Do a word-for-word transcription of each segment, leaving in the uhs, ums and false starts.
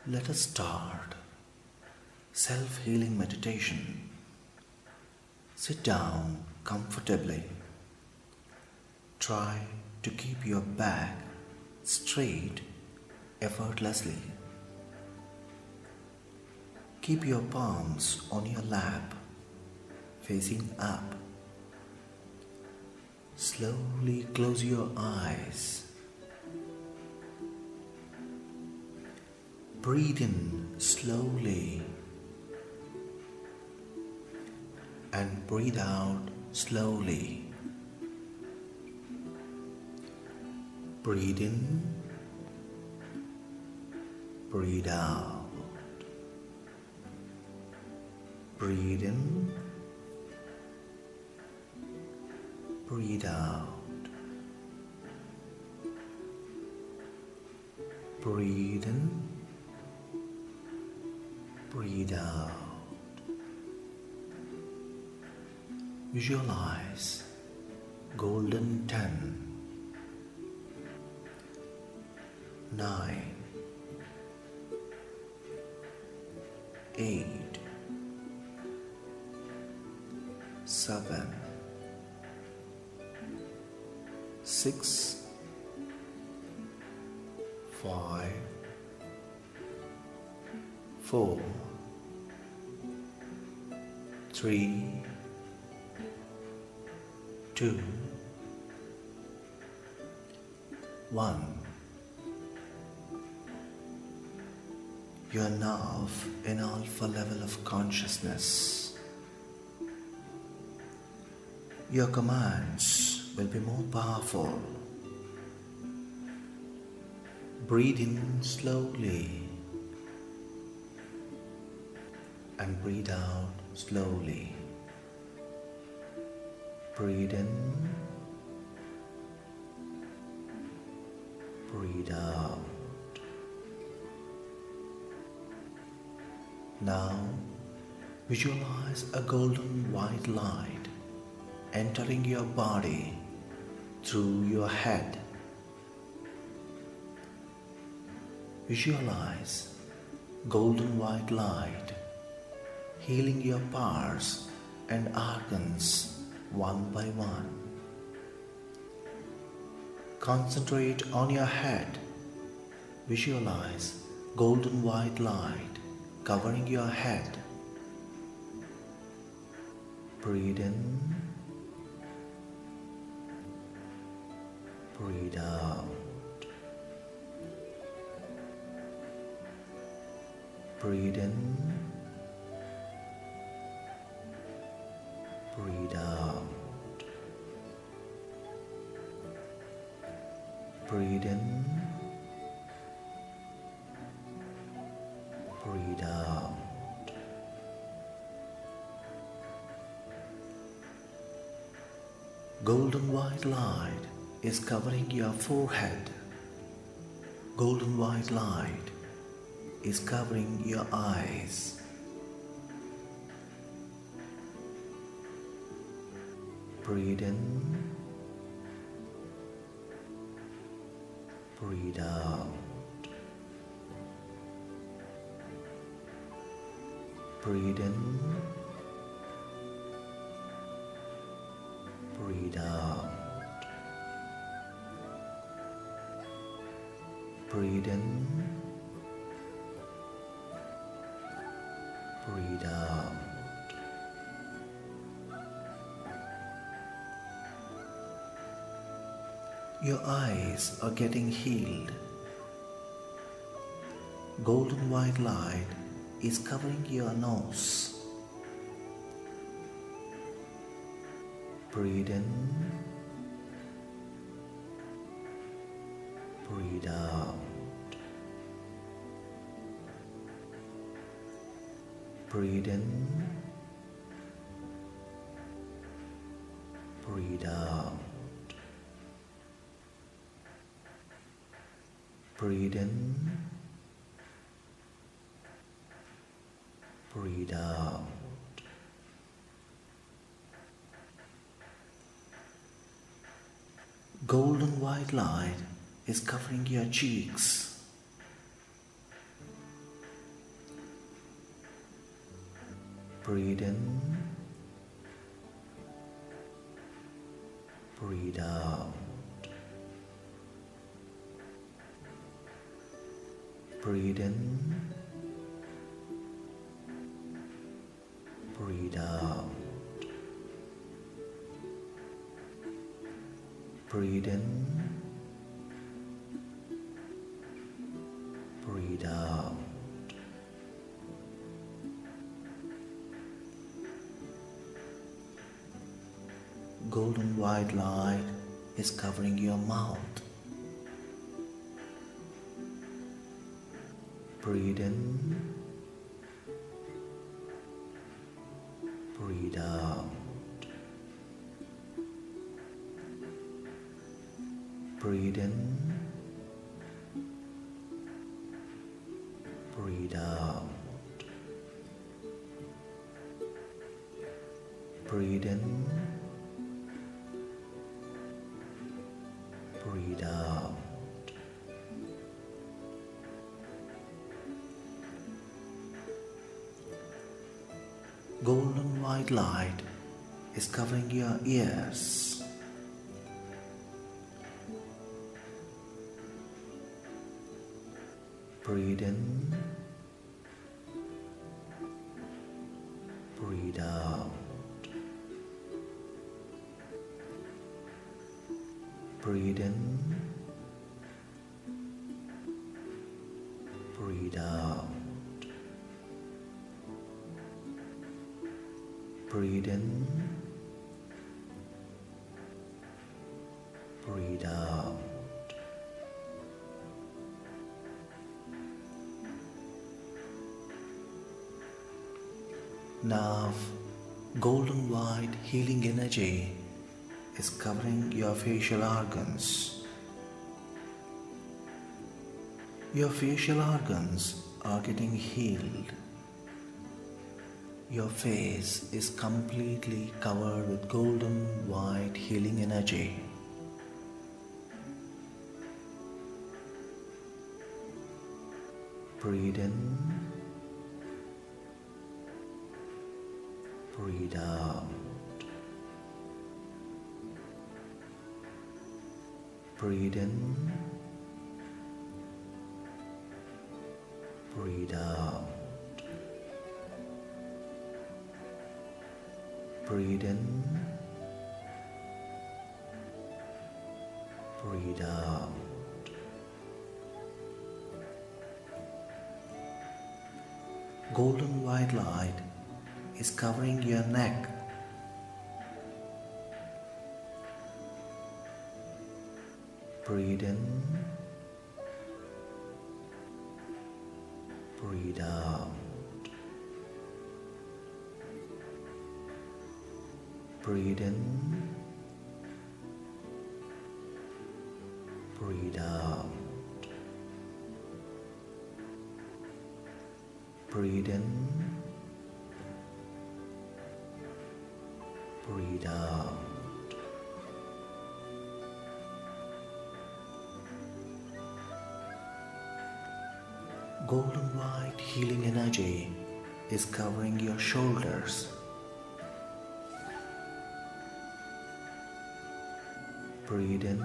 Let us start self-healing meditation. Sit down comfortably. Try to keep your back straight effortlessly. Keep your palms on your lap, facing up. Slowly close your eyes. Breathe in slowly and breathe out slowly. Breathe in, breathe out. Breathe in, breathe out. Breathe in, breathe out. Visualize golden ten, nine, eight, seven, six, five, four, three, two, one. You are now in alpha level of consciousness. Your commands will be more powerful. Breathe in slowly and breathe out slowly. Breathe in, breathe out. Now visualize a golden white light entering your body through your head. Visualize golden white light healing your parts and organs one by one. Concentrate on your head. Visualize golden white light covering your head. Breathe in, breathe out. Breathe in, breathe out. Breathe in, breathe out. Golden white light is covering your forehead. Golden white light is covering your eyes. Breathe in, breathe out. Breathe in, breathe out. Breathe in, breathe out. Your eyes are getting healed. Golden white light is covering your nose. Breathe in, breathe out. Breathe in, breathe out. Breathe in, breathe out. Golden white light is covering your cheeks. Breathe in, breathe out. Breathe in, breathe out. Breathe in, breathe out. Golden white light is covering your mouth. Breathe in, breathe out. Breathe in, breathe out. Breathe in, breathe out. Golden white light is covering your ears. Breathe in, breathe out. Breathe in, breathe out. Breathe in, breathe out. Now, golden white healing energy is covering your facial organs. Your facial organs are getting healed. Your face is completely covered with golden white healing energy. Breathe in, breathe out. Breathe in, breathe out. Breathe in, breathe out. Golden white light is covering your neck. Breathe in, breathe out. Breathe in, breathe out. Breathe in, breathe out. Golden white healing energy is covering your shoulders. Breathe in,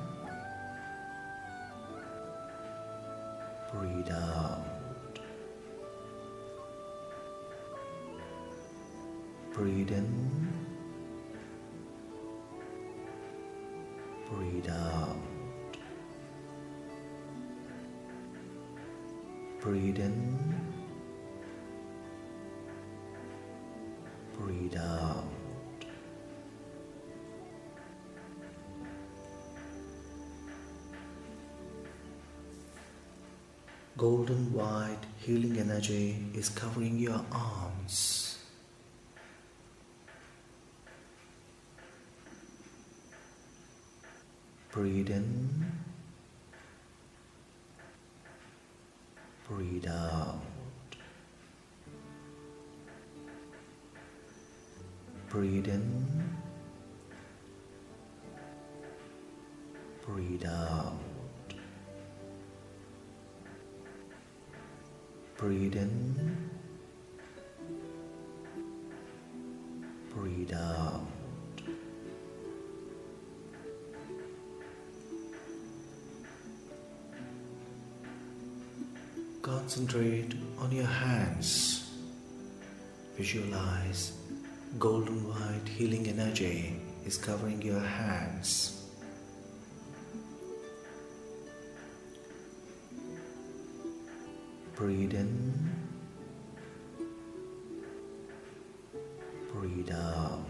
breathe out. Breathe in, breathe out. Breathe in, breathe out. Golden white healing energy is covering your arms. Breathe in, breathe out. Breathe in, breathe out. Breathe in, out. Concentrate on your hands. Visualize golden white healing energy is covering your hands. Breathe in, breathe out.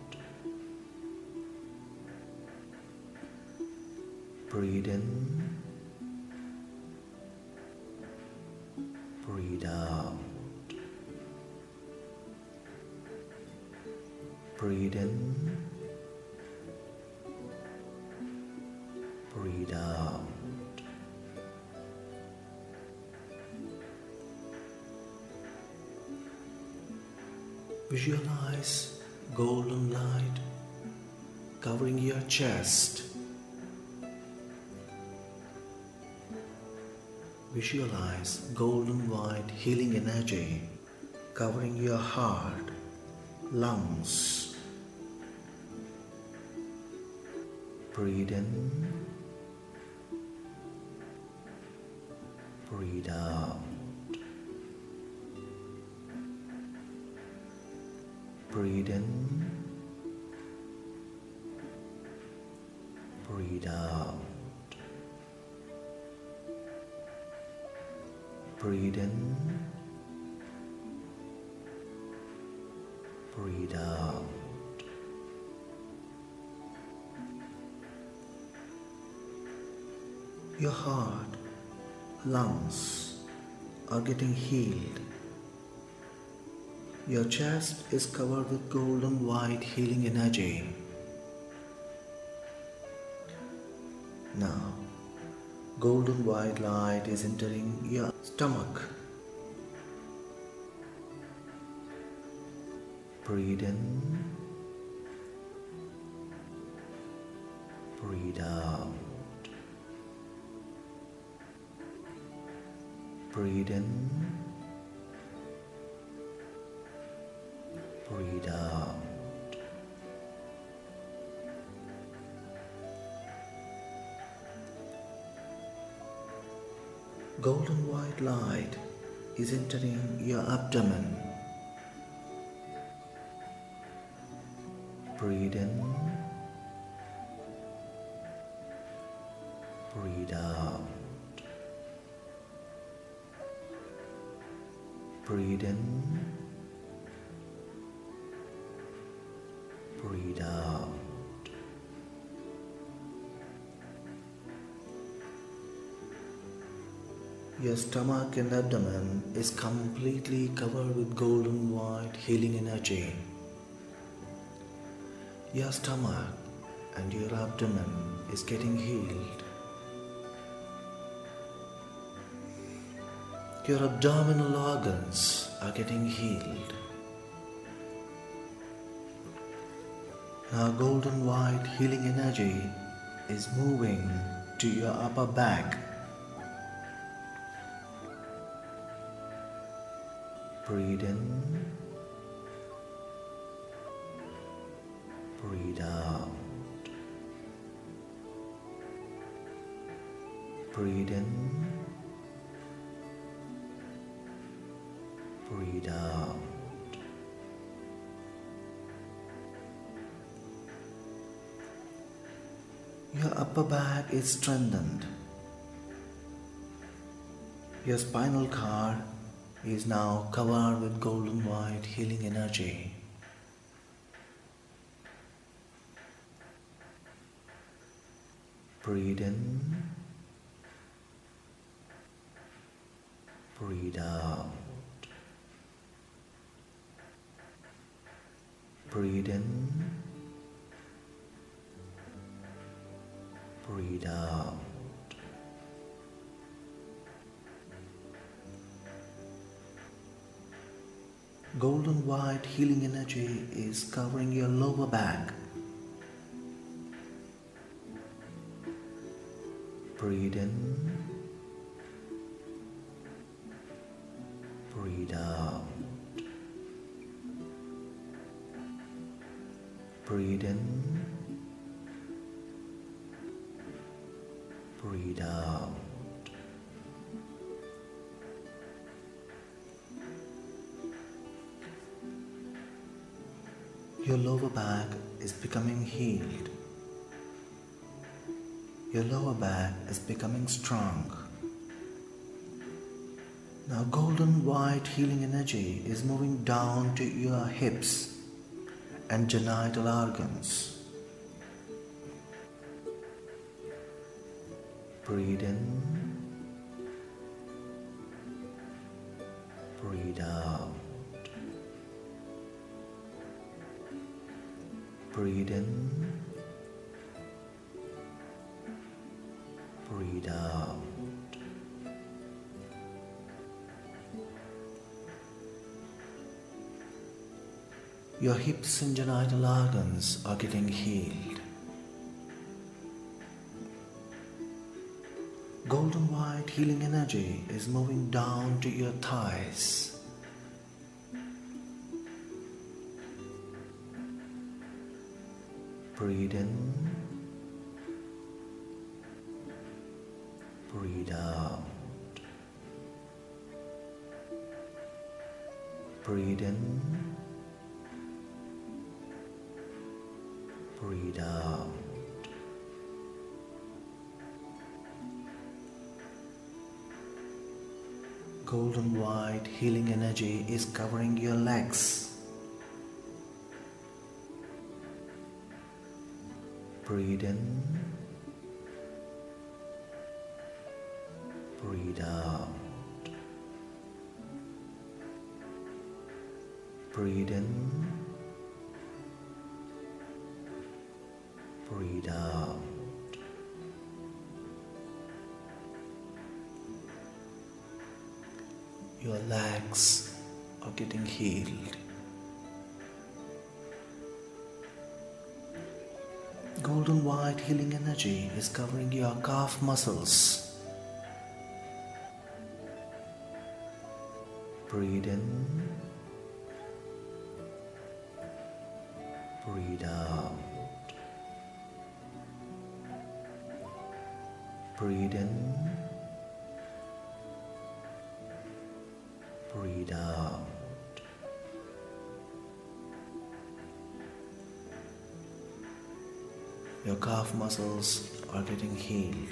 Breathe in, breathe out. Breathe in, breathe out. Visualize golden light covering your chest. Visualize golden white healing energy covering your heart, lungs. Breathe in, breathe out. Breathe in, breathe out. Breathe in, breathe out. Your heart, lungs are getting healed. Your chest is covered with golden white healing energy. Now, golden white light is entering your stomach. Breathe in, breathe out. Breathe in, breathe out. Golden white light is entering your abdomen. Breathe in, breathe out. Breathe in, breathe out. Your stomach and abdomen is completely covered with golden white healing energy. Your stomach and your abdomen is getting healed. Your abdominal organs are getting healed. Now golden white healing energy is moving to your upper back. Breathe in, breathe out. Breathe in, breathe out. Your upper back is strengthened. Your spinal cord is now covered with golden white healing energy. Breathe in, breathe out. Breathe in, breathe out. Golden white healing energy is covering your lower back. Breathe in, breathe out. Breathe in, breathe out. Your lower back is becoming healed. Your lower back is becoming strong. Now golden white healing energy is moving down to your hips and genital organs. Breathe in, breathe out. Breathe in, breathe out. Your hips and genital organs are getting healed. Golden white healing energy is moving down to your thighs. Breathe in, breathe out. Breathe in, breathe out. Golden white healing energy is covering your legs. Breathe in, breathe out. Breathe in, breathe out. Your legs are getting healed. Golden white healing energy is covering your calf muscles. Breathe in, breathe out. Breathe in, breathe out. Your calf muscles are getting healed.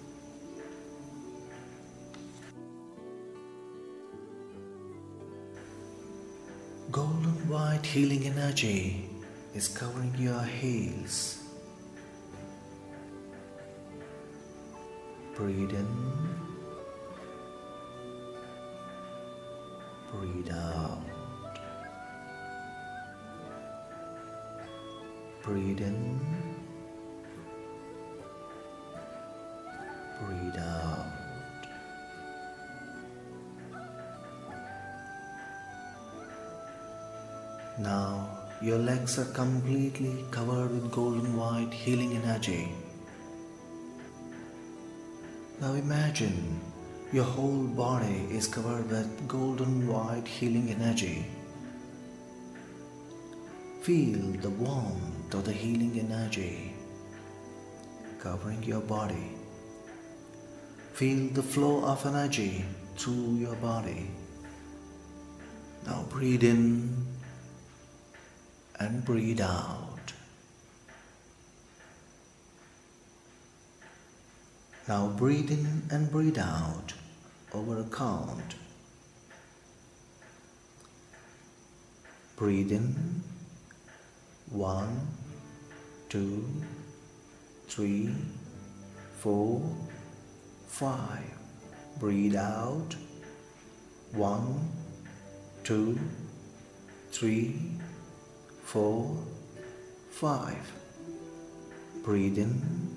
Golden white healing energy is covering your heels. Breathe in, breathe out. Breathe in, breathe out. Now your legs are completely covered with golden white healing energy. Now imagine your whole body is covered with golden white healing energy. Feel the warmth of the healing energy covering your body. Feel the flow of energy through your body. Now breathe in and breathe out. Now breathe in and breathe out over a count. Breathe in. One, two, three, four, five. Breathe out. One, two, three, four, five. Breathe in.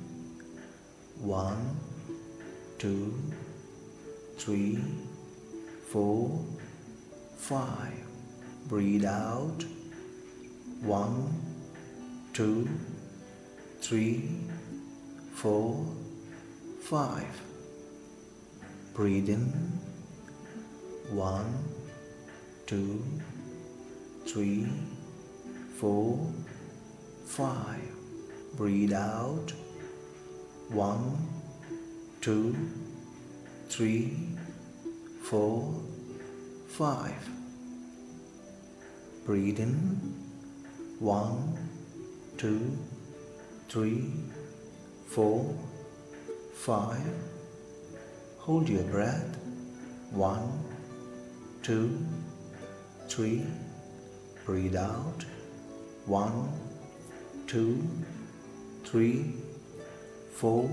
One, two, three, four, five. Breathe out. One, two, three, four, five. Breathe in. One, two, three, four, five. Breathe out. One, two, three, four, five. Breathe in. One, two, three, four, five. Hold your breath. One, two, three. Breathe out. One, two, three, four,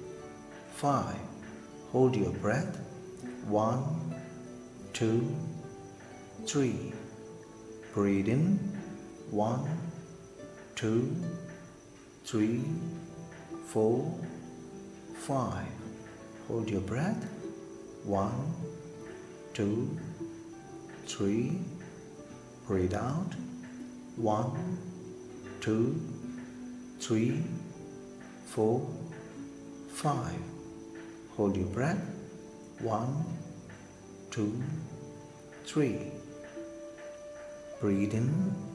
five. Hold your breath. One, two, three. Breathe in. One, two, three, four, five. Hold your breath. One, two, three. Breathe out. One, two, three, four, five. Hold your breath. One, two, three. Breathe in.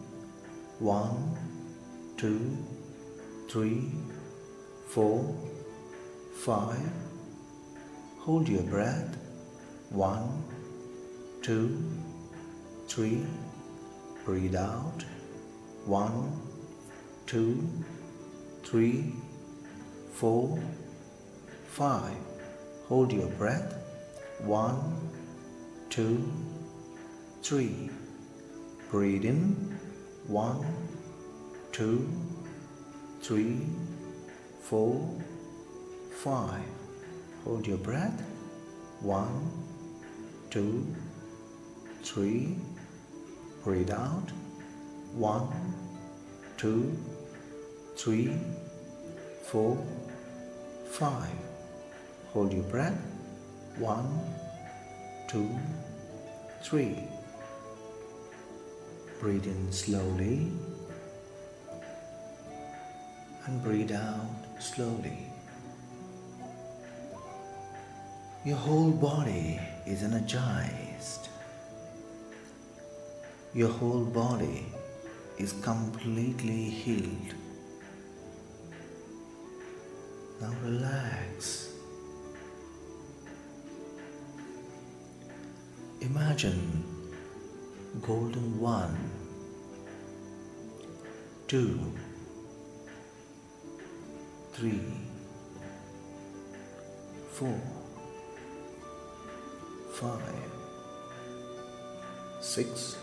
One, two, three, four, five. Hold your breath. One, two, three. Breathe out. One, two, three, four, five. Hold your breath. One, two, three. Breathe in. One, two, three, four, five. Hold your breath. One, two, three. Breathe out. One, two, three, four, five. Hold your breath. One, two, three. Breathe in slowly and breathe out slowly. Your whole body is energized. Your whole body is completely healed. Now relax. Imagine golden one, two, three, four, five, six,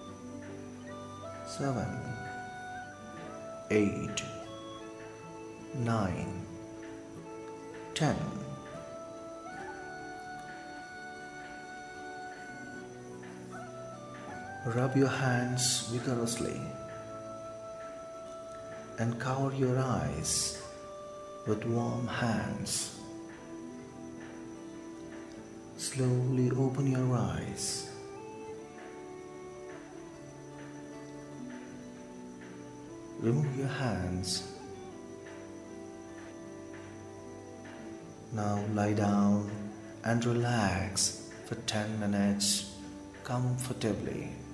seven, eight, nine, ten. Rub your hands vigorously and cover your eyes with warm hands. Slowly open your eyes. Remove your hands. Now lie down and relax for ten minutes comfortably.